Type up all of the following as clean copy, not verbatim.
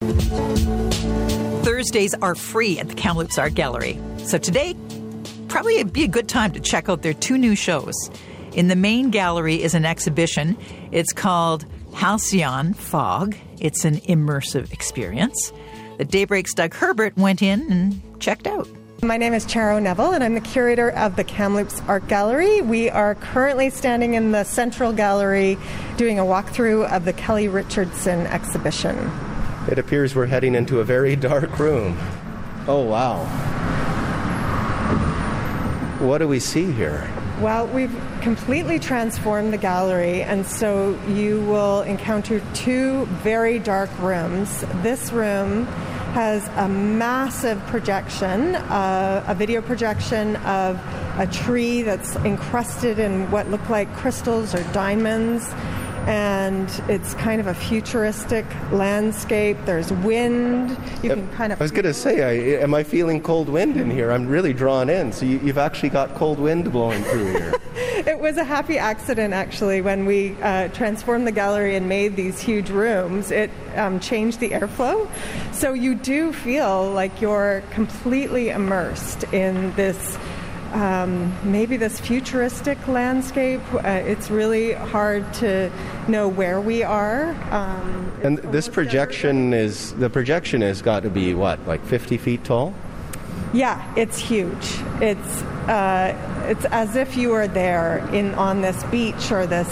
Thursdays are free at the Kamloops Art Gallery. So today, probably it'd be a good time to check out their 2 new shows. In the main gallery is an exhibition. It's called Halcyon Fog. It's an immersive experience. The Daybreak's Doug Herbert went in and checked out. My name is Charo Neville, and I'm the curator of the Kamloops Art Gallery. We are currently standing in the Central Gallery doing a walkthrough of the Kelly Richardson exhibition. It appears we're heading into a very dark room. Oh, wow. What do we see here? Well, we've completely transformed the gallery, and so you will encounter 2 very dark rooms. This room has a massive projection, a video projection of a tree that's encrusted in what look like crystals or diamonds, and it's kind of a futuristic landscape. There's wind. You can kind of... I was going to say, am I feeling cold wind in here? I'm really drawn in. So you've actually got cold wind blowing through here. It was a happy accident, actually, when we transformed the gallery and made these huge rooms. It changed the airflow. So you do feel like you're completely immersed in this, maybe this futuristic landscape. It's really hard to know where we are. And this projection the projection has got to be, what, like 50 feet tall? Yeah, it's huge. It's as if you were there on this beach or this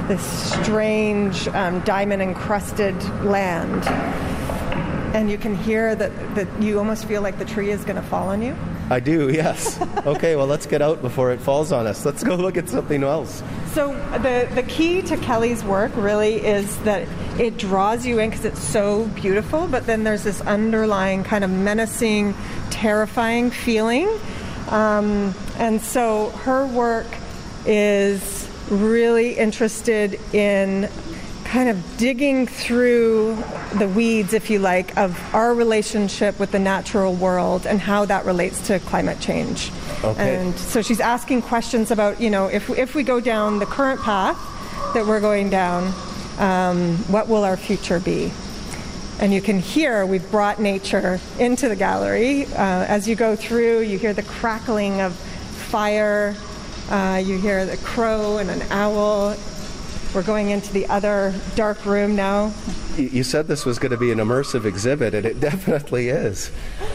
strange diamond encrusted land, and you can hear that you almost feel like the tree is going to fall on you. I do, yes. Okay, well, let's get out before it falls on us. Let's go look at something else. So the key to Kelly's work really is that it draws you in because it's so beautiful, but then there's this underlying kind of menacing, terrifying feeling. And so her work is really interested in kind of digging through the weeds, if you like, of our relationship with the natural world and how that relates to climate change. Okay. And so she's asking questions about, if we go down the current path that we're going down, what will our future be? And you can hear we've brought nature into the gallery. As you go through, you hear the crackling of fire. You hear the crow and an owl. We're going into the other dark room now. You said this was going to be an immersive exhibit, and it definitely is.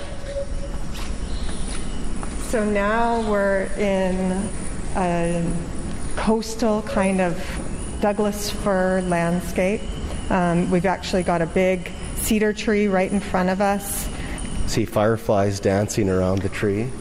So now we're in a coastal kind of Douglas fir landscape. We've actually got a big cedar tree right in front of us. See fireflies dancing around the tree.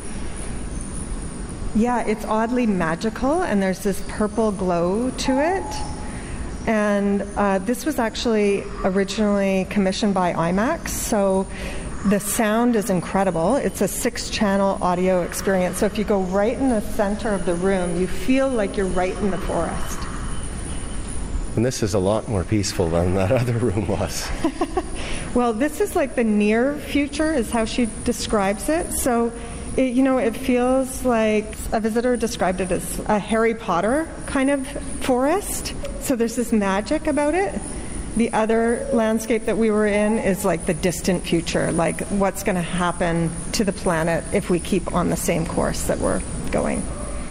Yeah, it's oddly magical, and there's this purple glow to it. And this was actually originally commissioned by IMAX, so the sound is incredible. It's a 6-channel audio experience. So if you go right in the center of the room, you feel like you're right in the forest. And this is a lot more peaceful than that other room was. Well, this is like the near future, is how she describes it. So, it feels like a visitor described it as a Harry Potter kind of forest. So there's this magic about it. The other landscape that we were in is like the distant future, like what's going to happen to the planet if we keep on the same course that we're going.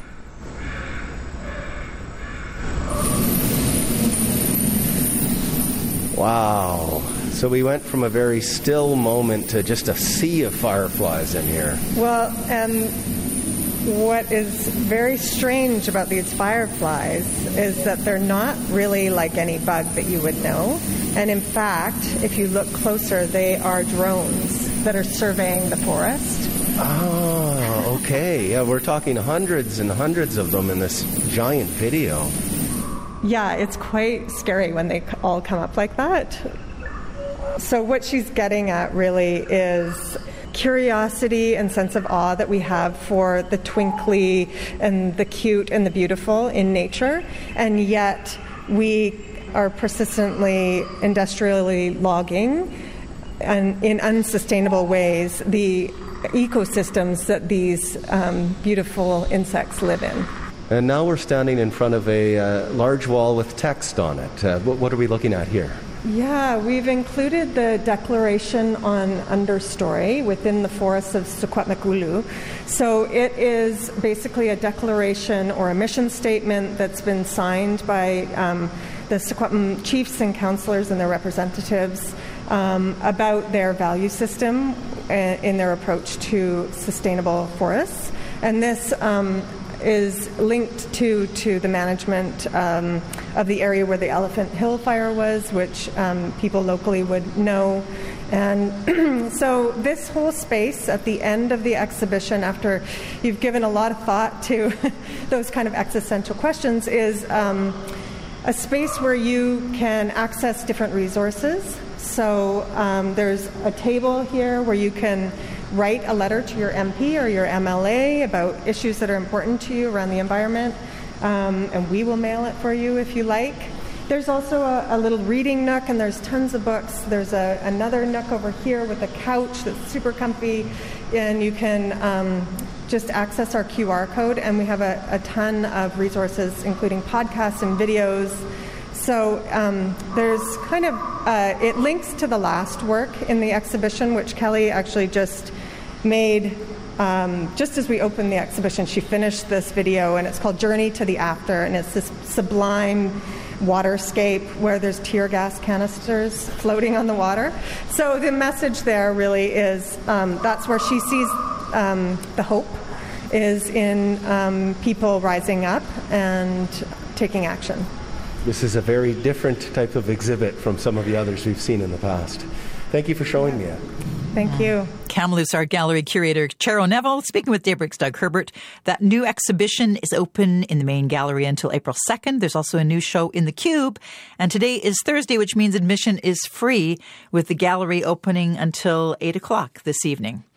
Wow. So we went from a very still moment to just a sea of fireflies in here. Well, and what is very strange about these fireflies is that they're not really like any bug that you would know. And in fact, if you look closer, they are drones that are surveying the forest. Oh, okay. Yeah, we're talking hundreds and hundreds of them in this giant video. Yeah, it's quite scary when they all come up like that. So what she's getting at really is curiosity and sense of awe that we have for the twinkly and the cute and the beautiful in nature, and yet we are persistently industrially logging and in unsustainable ways the ecosystems that these beautiful insects live in. And now we're standing in front of a large wall with text on it. What are we looking at here? Yeah, we've included the declaration on understory within the forests of Secwepemcúlecw. So it is basically a declaration or a mission statement that's been signed by the Secwepem chiefs and councillors and their representatives about their value system in their approach to sustainable forests. And this is linked to the management of the area where the Elephant Hill fire was, which people locally would know. And so this whole space at the end of the exhibition, after you've given a lot of thought to those kind of existential questions, is a space where you can access different resources. So there's a table here where you can write a letter to your MP or your MLA about issues that are important to you around the environment, and we will mail it for you if you like. There's also a little reading nook, and there's tons of books. There's another nook over here with a couch that's super comfy, and you can just access our QR code, and we have a ton of resources, including podcasts and videos. So there's kind of, it links to the last work in the exhibition, which Kelly actually just made just as we opened the exhibition. She finished this video, and it's called Journey to the After, and it's this sublime waterscape where there's tear gas canisters floating on the water. So the message there really is that's where she sees the hope is in people rising up and taking action. This is a very different type of exhibit from some of the others we've seen in the past. Thank you for showing me it. Thank you. Kamloops Art Gallery curator Chero Neville speaking with Daybreak's Doug Herbert. That new exhibition is open in the main gallery until April 2nd. There's also a new show in the Cube. And today is Thursday, which means admission is free, with the gallery opening until 8 o'clock this evening.